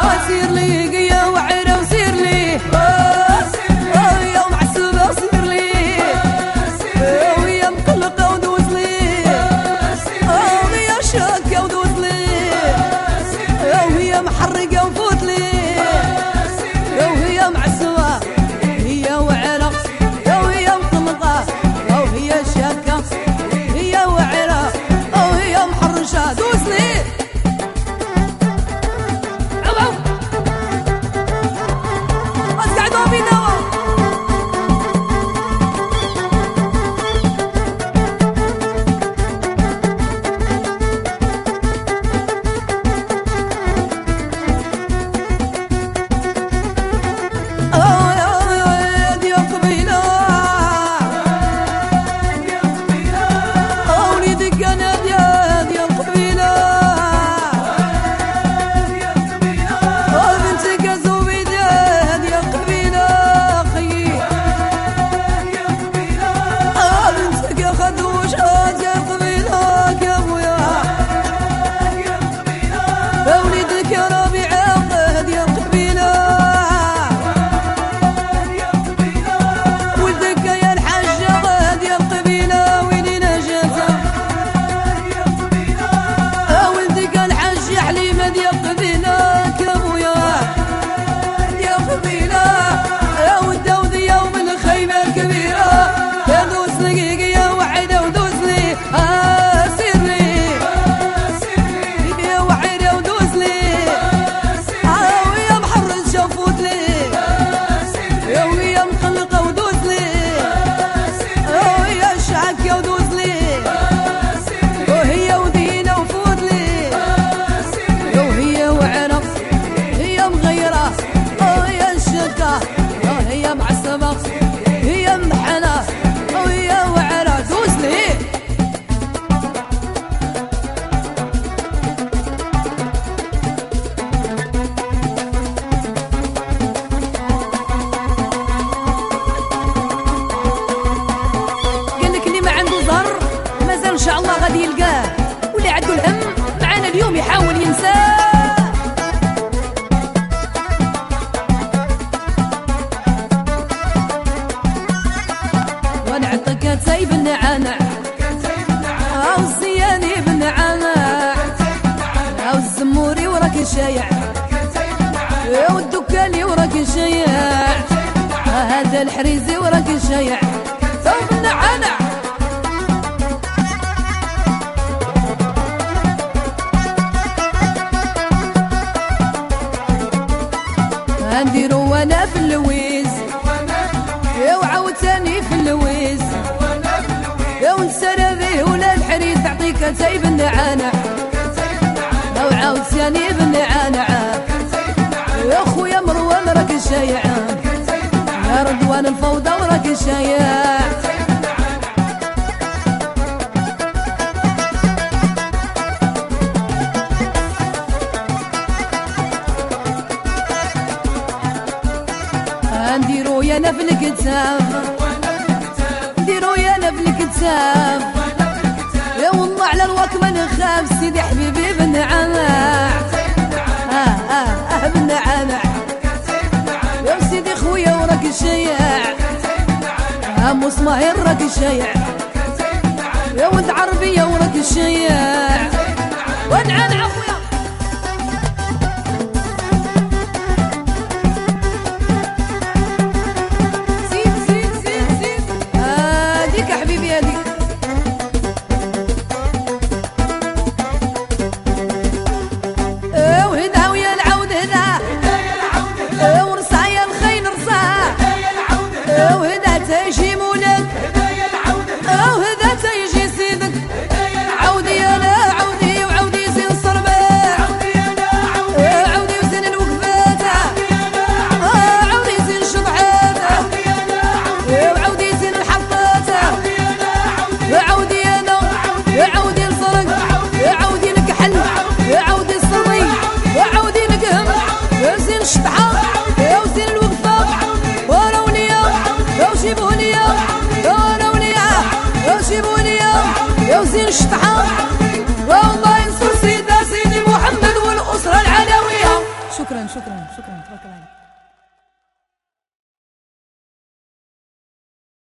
سير لي قيا وعيره وسير لي يا معسوبه سير لي ويا مقلقه ودوز لي ويا شاكه ودوز لي وهي محرقه وفوت لي وهي معسوبه هي وعيره وهي مقلقه وهي شاكه هي وعيره وهي محرشه دوز لي إن شاء الله غادي يلقاه واللي عنده الهم معانا اليوم يحاول ينساه ونعطيك تايب النعناع أو الزياني بالنعناع أو الزموري وراك الشايع والدكالي وراك الشايع هذا الحريزي وراك الشايع ثوب النعناع نديرو وانا في اللويز يا وعاود ثاني في اللويز يا ونسرى به ولا الحريز تعطيك تايب النعناع يا وعاود ثاني بالنعناع يا خويا مروان راك الشايع يا رضوان الفوضى وراك الشايع نديرو يا نبل الكتاب نديرو يا نبل الكتاب يا والله على الوقت ما نخاف سيدي حبيبي بالنعناع بالنعناع يا سيدي خويا وراك الشايع مصمهر راك الشايع يا ولد عربيه وراك الشايع ونعنع خويا عودي يا لا عودي وعودي زين صرب شكرا تبارك الله عليك.